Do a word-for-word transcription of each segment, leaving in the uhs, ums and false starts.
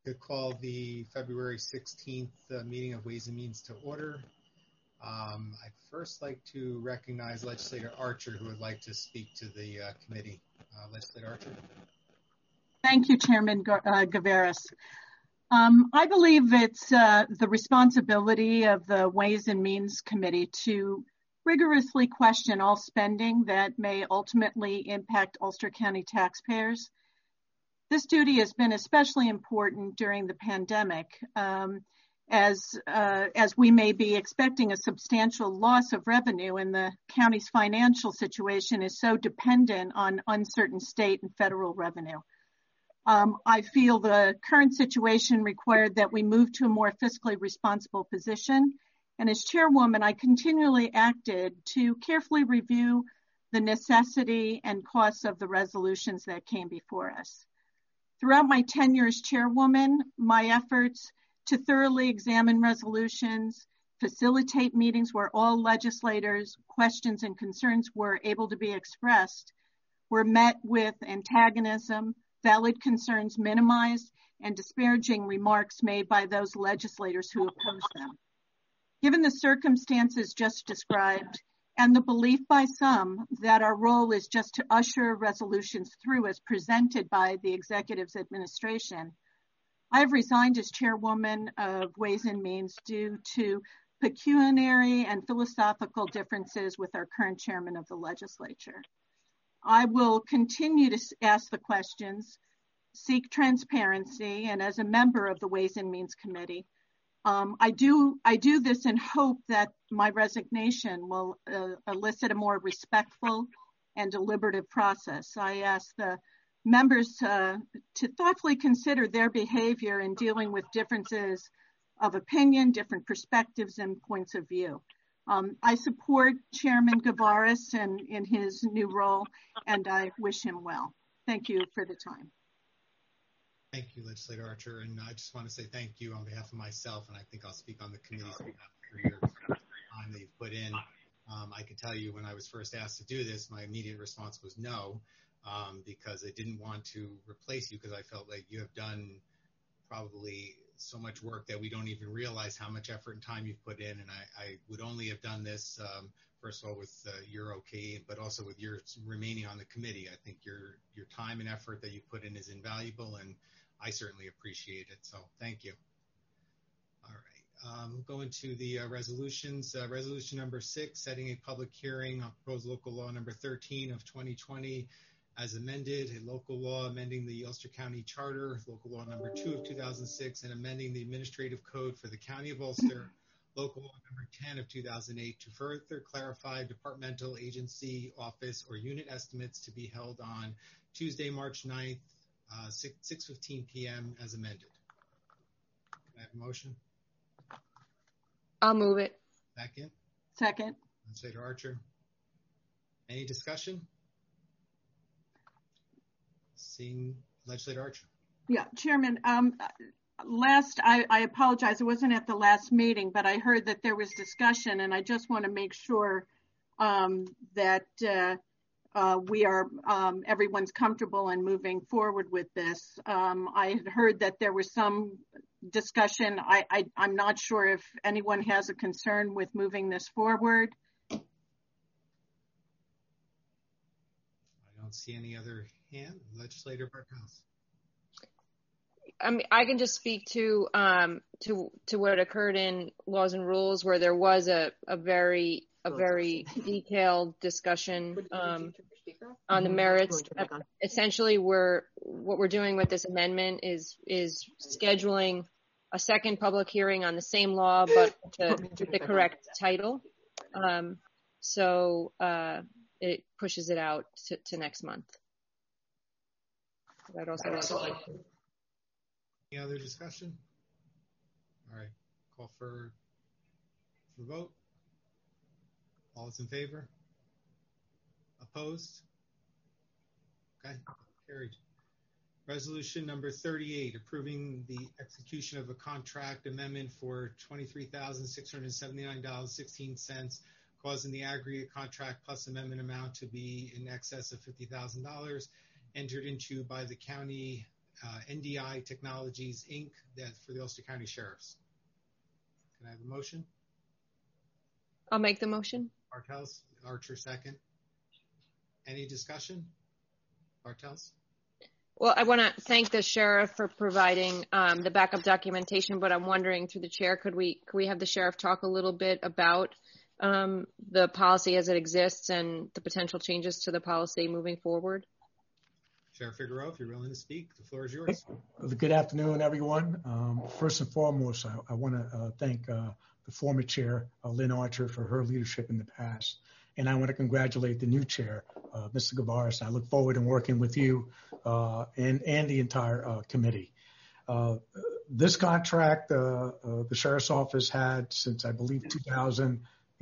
to call the February sixteenth uh, meeting of Ways and Means to order. Um, I'd first like to recognize Legislator Archer, who would like to speak to the uh, committee. Uh, Legislator Archer. Thank you, Chairman uh, Gavaris. Um, I believe it's uh, the responsibility of the Ways and Means Committee to rigorously question all spending that may ultimately impact Ulster County taxpayers. This duty has been especially important during the pandemic, um, as, uh, as we may be expecting a substantial loss of revenue, and the county's financial situation is so dependent on uncertain state and federal revenue. Um, I feel the current situation required that we move to a more fiscally responsible position. And as chairwoman, I continually acted to carefully review the necessity and costs of the resolutions that came before us. Throughout my tenure as chairwoman, my efforts to thoroughly examine resolutions, facilitate meetings where all legislators' questions and concerns were able to be expressed, were met with antagonism, valid concerns minimized, and disparaging remarks made by those legislators who opposed them. Given the circumstances just described, and the belief by some that our role is just to usher resolutions through as presented by the executive's administration, I have resigned as chairwoman of Ways and Means due to pecuniary and philosophical differences with our current chairman of the legislature. I will continue to ask the questions, seek transparency, and as a member of the Ways and Means Committee, Um, I do I do this in hope that my resignation will uh, elicit a more respectful and deliberative process. I ask the members uh, to thoughtfully consider their behavior in dealing with differences of opinion, different perspectives and points of view. Um, I support Chairman Gavaris in, in his new role, and I wish him well. Thank you for the time. Thank you, Legislator Archer, and I just want to say thank you on behalf of myself, and I think I'll speak on the committee's behalf for your time that you've put in. Um, I can tell you when I was first asked to do this, my immediate response was no, um, because I didn't want to replace you, because I felt like you have done probably so much work that we don't even realize how much effort and time you've put in, and I, I would only have done this, um, first of all, with uh, your okay, but also with your remaining on the committee. I think your your time and effort that you put in is invaluable, and I certainly appreciate it, so thank you. All right, um, going to the uh, resolutions. Uh, resolution number six, setting a public hearing on proposed local law number thirteen of twenty twenty as amended, a local law amending the Ulster County Charter, local law number two of two thousand six, and amending the administrative code for the County of Ulster, local law number ten of two thousand eight, to further clarify departmental, agency, office, or unit estimates to be held on Tuesday, March ninth, Uh, six fifteen p.m. as amended. Can I have a motion? I'll move it. Second? Second. Legislator Archer. Any discussion? Seeing Legislator Archer. Yeah, Chairman, um, last, I, I apologize, it wasn't at the last meeting, but I heard that there was discussion, and I just want to make sure um, that uh, Uh, we are, um, everyone's comfortable in moving forward with this. Um, I had heard that there was some discussion. I, I, I'm not sure if anyone has a concern with moving this forward. I don't see any other hand. Legislator Barkhouse. I mean, I can just speak to um, to to what occurred in Laws and Rules, where there was a, a very a very detailed discussion um, on the merits. Essentially, we're what we're doing with this amendment is is scheduling a second public hearing on the same law, but to, to the correct title. Um, so uh, it pushes it out to, to next month. I'd also like to. Any other discussion? All right, call for the vote. All those in favor? Opposed? Okay, carried. Resolution number thirty-eight, approving the execution of a contract amendment for twenty-three thousand six hundred seventy-nine dollars and sixteen cents, causing the aggregate contract plus amendment amount to be in excess of fifty thousand dollars, entered into by the county uh, N D I Technologies, Incorporated, that for the Ulster County Sheriffs. Can I have a motion? I'll make the motion. Bartels, Archer second. Any discussion? Bartels? Well, I want to thank the sheriff for providing um, the backup documentation, but I'm wondering through the chair, could we could we have the sheriff talk a little bit about um, the policy as it exists and the potential changes to the policy moving forward? Sheriff Figueroa, if you're willing to speak, the floor is yours. Good afternoon, everyone. Um, first and foremost, I, I want to uh, thank uh, the former chair, uh, Lynn Archer, for her leadership in the past. And I want to congratulate the new chair, uh, Mister Gavaris. I look forward to working with you uh, and, and the entire uh, committee. Uh, this contract, uh, uh, the Sheriff's Office had since, I believe, two thousand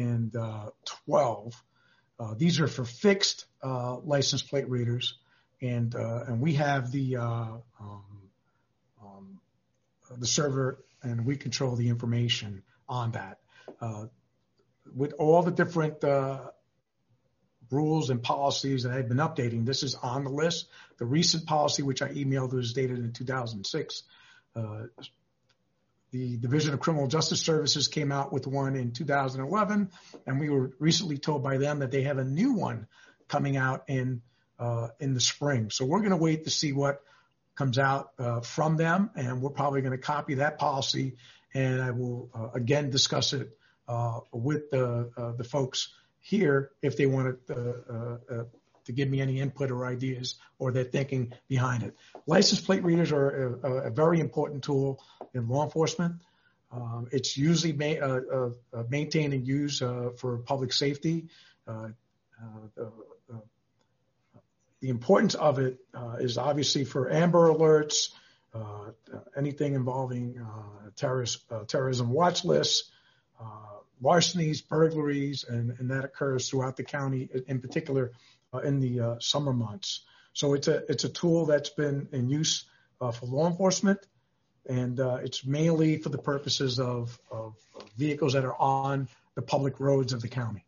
twelve. Uh, these are for fixed uh, license plate readers. And uh, and we have the uh, um, um, the server, and we control the information on that. Uh, with all the different uh, rules and policies that I've been updating, this is on the list. The recent policy, which I emailed, was dated in two thousand six. Uh, the Division of Criminal Justice Services came out with one in two thousand eleven, and we were recently told by them that they have a new one coming out in Uh, in the spring. So we're going to wait to see what comes out uh, from them, and we're probably going to copy that policy, and I will uh, again discuss it uh, with the uh, the folks here if they want to, uh, uh, to give me any input or ideas or their thinking behind it. License plate readers are a, a very important tool in law enforcement. Um, it's usually ma- uh, uh, maintained and used uh, for public safety. Uh, uh, uh, The importance of it uh, is obviously for Amber Alerts, uh, anything involving uh, terrorist, uh, terrorism watch lists, uh, larcenies, burglaries, and, and that occurs throughout the county, in particular uh, in the uh, summer months. So it's a it's a tool that's been in use uh, for law enforcement, and uh, it's mainly for the purposes of, of vehicles that are on the public roads of the county.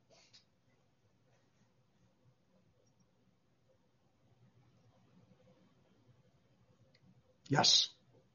Yes.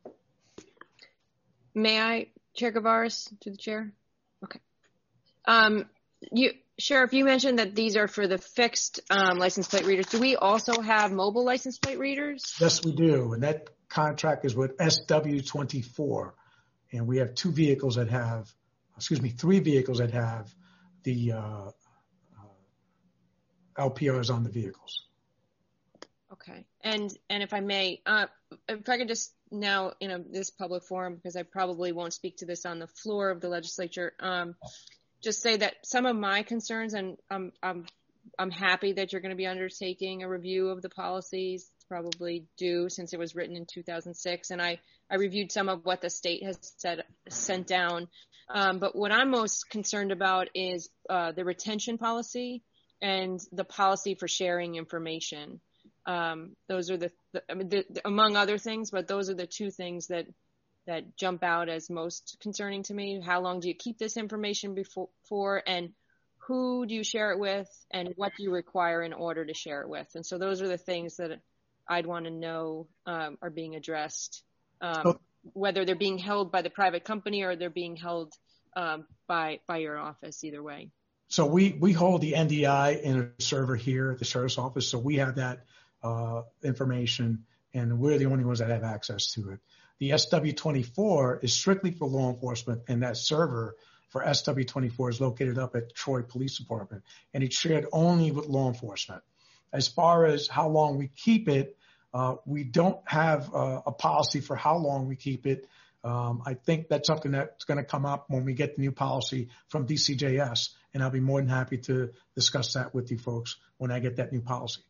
May I, Chair Gavaris, to the chair? Okay. Um, you, Sheriff, you mentioned that these are for the fixed um, license plate readers. Do we also have mobile license plate readers? Yes, we do. And that contract is with S W twenty-four. And we have two vehicles that have, excuse me, three vehicles that have the uh, uh, L P Rs on the vehicles. Okay. And and if I may, uh, if I could just now, in a, this public forum, because I probably won't speak to this on the floor of the legislature, um, just say that some of my concerns, and I'm, I'm, I'm happy that you're going to be undertaking a review of the policies. It's probably due since it was written in two thousand six. And I, I reviewed some of what the state has said, sent down. Um, but what I'm most concerned about is uh, the retention policy and the policy for sharing information. Um, those are the, the I mean, the, the, among other things, but those are the two things that, that jump out as most concerning to me. How long do you keep this information before, for, and who do you share it with, and what do you require in order to share it with? And so those are the things that I'd want to know um, are being addressed, um, oh. whether they're being held by the private company or they're being held um, by by your office, either way. So we, we hold the N D I in a server here at the Sheriff's Office, so we have that uh, information, and we're the only ones that have access to it. The S W twenty-four is strictly for law enforcement, and that server for S W twenty-four is located up at Troy Police Department, and it's shared only with law enforcement. As far as how long we keep it, uh, we don't have uh, a policy for how long we keep it. Um, I think that's something that's going to come up when we get the new policy from D C J S, and I'll be more than happy to discuss that with you folks when I get that new policy.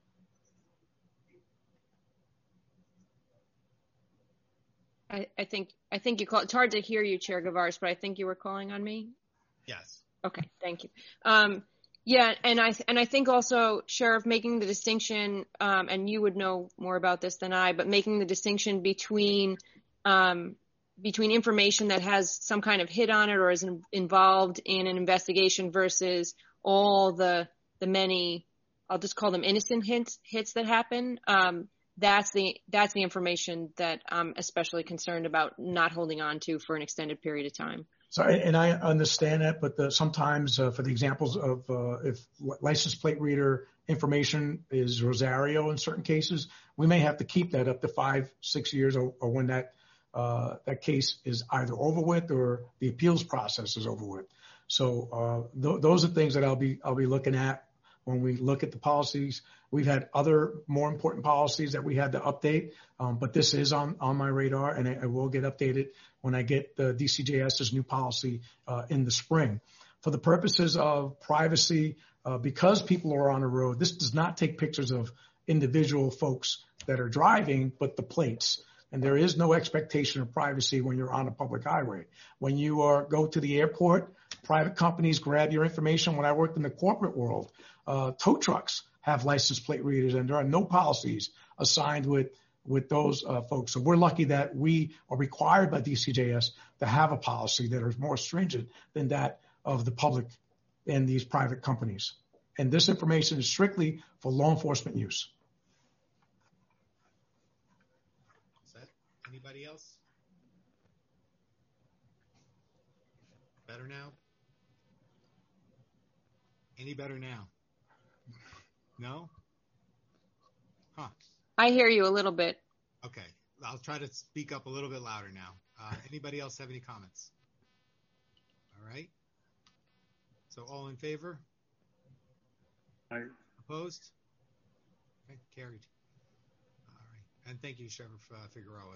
I, I think I think you call. It's hard to hear you, Chair Gavaris, but I think you were calling on me. Yes. Okay. Thank you. Um, yeah, and I and I think also, Sheriff, making the distinction, um, and you would know more about this than I, but making the distinction between um, between information that has some kind of hit on it or is in, involved in an investigation versus all the the many, I'll just call them innocent hits hits that happen. Um, that's the that's the information that I'm especially concerned about not holding on to for an extended period of time. So, and I understand that, but the, sometimes uh, for the examples of uh, if license plate reader information is Rosario in certain cases, we may have to keep that up to five, six years, or, or when that uh, that case is either over with or the appeals process is over with. So uh, th- those are things that I'll be I'll be looking at when we look at the policies. We've had other more important policies that we had to update, um, but this is on, on my radar, and it, it will get updated when I get the D C J S's new policy uh, in the spring. For the purposes of privacy, uh, because people are on the road, this does not take pictures of individual folks that are driving, but the plates. And there is no expectation of privacy when you're on a public highway. When you are go to the airport, private companies grab your information. When I worked in the corporate world, uh, tow trucks have license plate readers, and there are no policies assigned with with those uh, folks. So we're lucky that we are required by D C J S to have a policy that is more stringent than that of the public and these private companies. And this information is strictly for law enforcement use. Anybody else? Better now? Any better now? No? Huh. I hear you a little bit. Okay. I'll try to speak up a little bit louder now. Uh, anybody else have any comments? All right. So all in favor? Aye. Opposed? Okay, carried. All right. And thank you, Sheriff uh, Figueroa.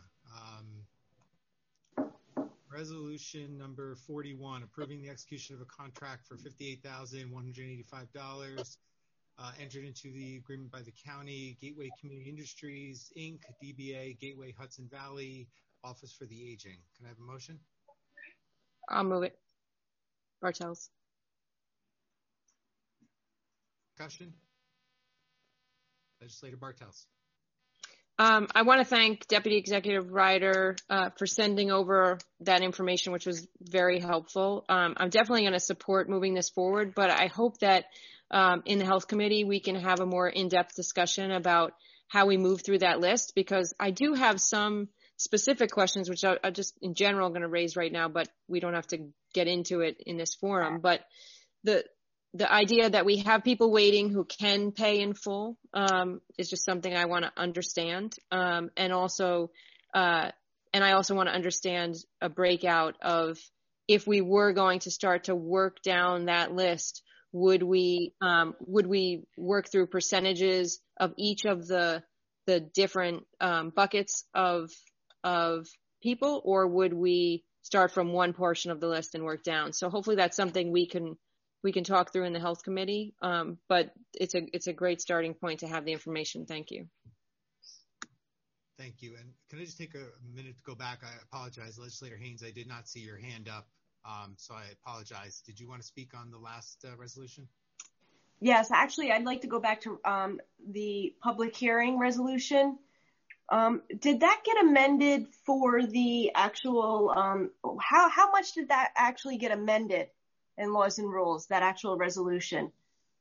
Um, resolution number forty-one, approving the execution of a contract for fifty-eight thousand one hundred eighty-five dollars uh, entered into the agreement by the county, Gateway Community Industries, Incorporated, D B A, Gateway Hudson Valley, Office for the Aging. Can I have a motion? I'll move it. Bartels. Discussion? Legislator Bartels. Um, I want to thank Deputy Executive Ryder uh, for sending over that information, which was very helpful. Um, I'm definitely going to support moving this forward, but I hope that um, in the Health Committee we can have a more in-depth discussion about how we move through that list, because I do have some specific questions, which I, I just in general going to raise right now, but we don't have to get into it in this forum. But the The idea that we have people waiting who can pay in full um, is just something I want to understand. Um, and also, uh, and I also want to understand a breakout of if we were going to start to work down that list, would we um, would we work through percentages of each of the the different um, buckets of of people, or would we start from one portion of the list and work down? So hopefully that's something we can. we can talk through in the Health Committee, um, but it's a it's a great starting point to have the information. Thank you. Thank you. And can I just take a minute to go back? I apologize, Legislator Haynes, I did not see your hand up, um, so I apologize. Did you want to speak on the last uh, resolution? Yes, actually, I'd like to go back to um, the public hearing resolution. Um, did that get amended for the actual, um, how, how much did that actually get amended in laws and rules, that actual resolution?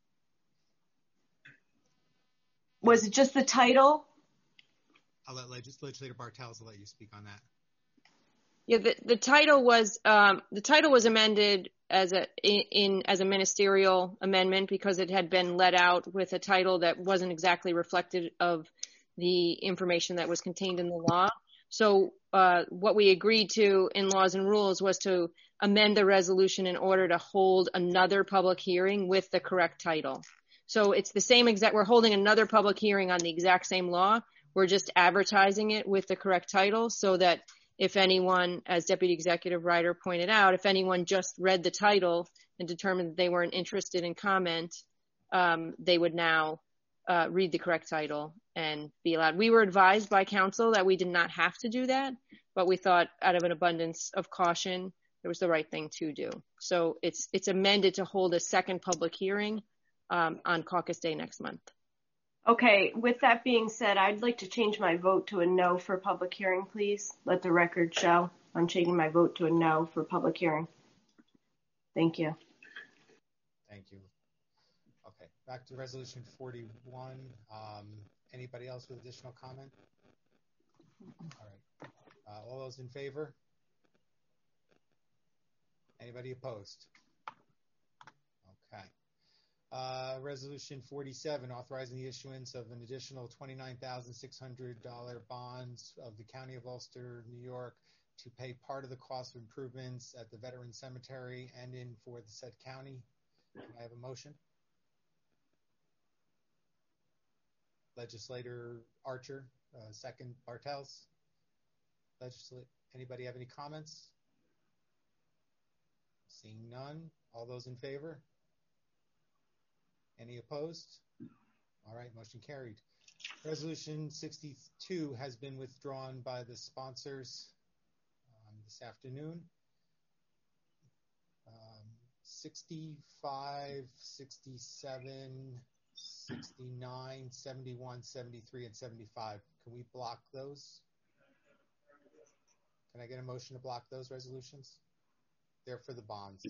Was it just the title? I'll let Legis- Legislator Bartels, I'll let you speak on that. Yeah, the, the title was um, the title was amended as a in, in as a ministerial amendment because it had been let out with a title that wasn't exactly reflective of the information that was contained in the law. So uh, what we agreed to in laws and rules was to amend the resolution in order to hold another public hearing with the correct title. So it's the same exact, we're holding another public hearing on the exact same law. We're just advertising it with the correct title so that if anyone, as Deputy Executive Ryder pointed out, if anyone just read the title and determined that they weren't interested in comment, um, they would now uh, read the correct title and be allowed. We were advised by counsel that we did not have to do that, but we thought out of an abundance of caution, it was the right thing to do. So it's it's amended to hold a second public hearing um, on caucus day next month. Okay, with that being said, I'd like to change my vote to a no for public hearing, please. Let the record show I'm changing my vote to a no for public hearing. Thank you. Thank you. Okay, back to resolution forty-one. Um, Anybody else with additional comment? All right. Uh, all those in favor? Anybody opposed? Okay. Uh, resolution forty-seven, authorizing the issuance of an additional twenty-nine thousand six hundred dollars bonds of the County of Ulster, New York, to pay part of the cost of improvements at the Veteran Cemetery and in for the said county. Can I have a motion? Legislator Archer, uh, second Bartels. Legislate. Anybody have any comments? Seeing none. All those in favor? Any opposed? All right, motion carried. Resolution sixty-two has been withdrawn by the sponsors um, this afternoon. Um, sixty-five, sixty-seven, sixty-nine, seventy-one, seventy-three, and seventy-five. Can we block those? Can I get a motion to block those resolutions? They're for the bonds.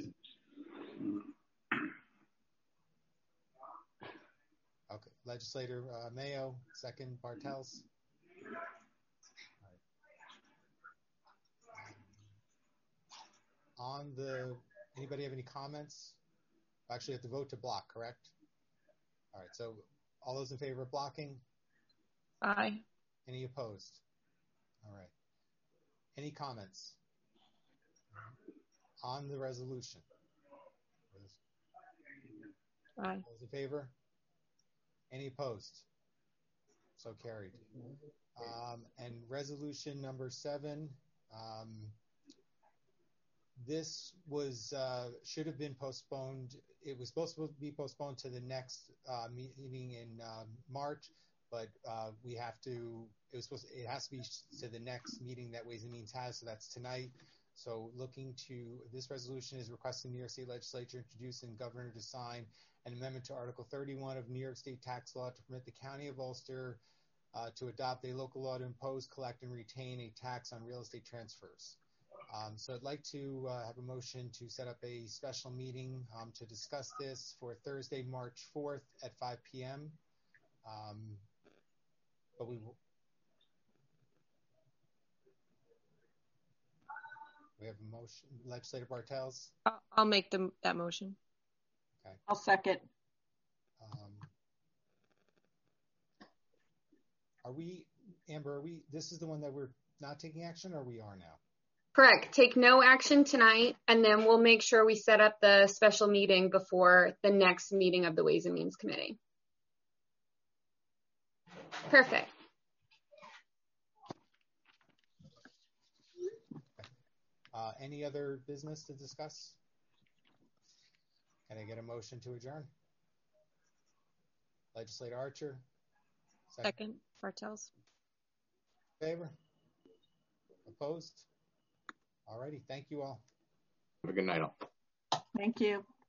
Okay, Legislator uh, Mayo, second Bartels. Right. Um, on the, anybody have any comments? Actually, have to vote to block, correct? All right, so all those in favor of blocking? Aye. Any opposed? All right. Any comments on the resolution? Aye. All those in favor? Any opposed? So carried. Um, and resolution number seven, um, this was uh, should have been postponed. It was supposed to be postponed to the next uh, meeting in uh, March, but uh, we have to. It was supposed. To, it has to be to the next meeting that Ways and Means has. So that's tonight. So looking to this resolution is requesting the New York State Legislature introduce and governor to sign an amendment to Article thirty-one of New York State tax law to permit the County of Ulster uh, to adopt a local law to impose, collect, and retain a tax on real estate transfers. Um, so I'd like to uh, have a motion to set up a special meeting um, to discuss this for Thursday, March fourth at five p.m. Um, but we will. We have a motion. Legislator Bartels? I'll make the, that motion. Okay. I'll second. Um, are we, Amber, are we, this is the one that we're not taking action, or we are now? Correct. Take no action tonight, and then we'll make sure we set up the special meeting before the next meeting of the Ways and Means Committee. Perfect. Uh, any other business to discuss? Can I get a motion to adjourn? Legislator Archer? Second, Second Bartels. Favor? Opposed? All righty. Thank you all. Have a good night all. Thank you.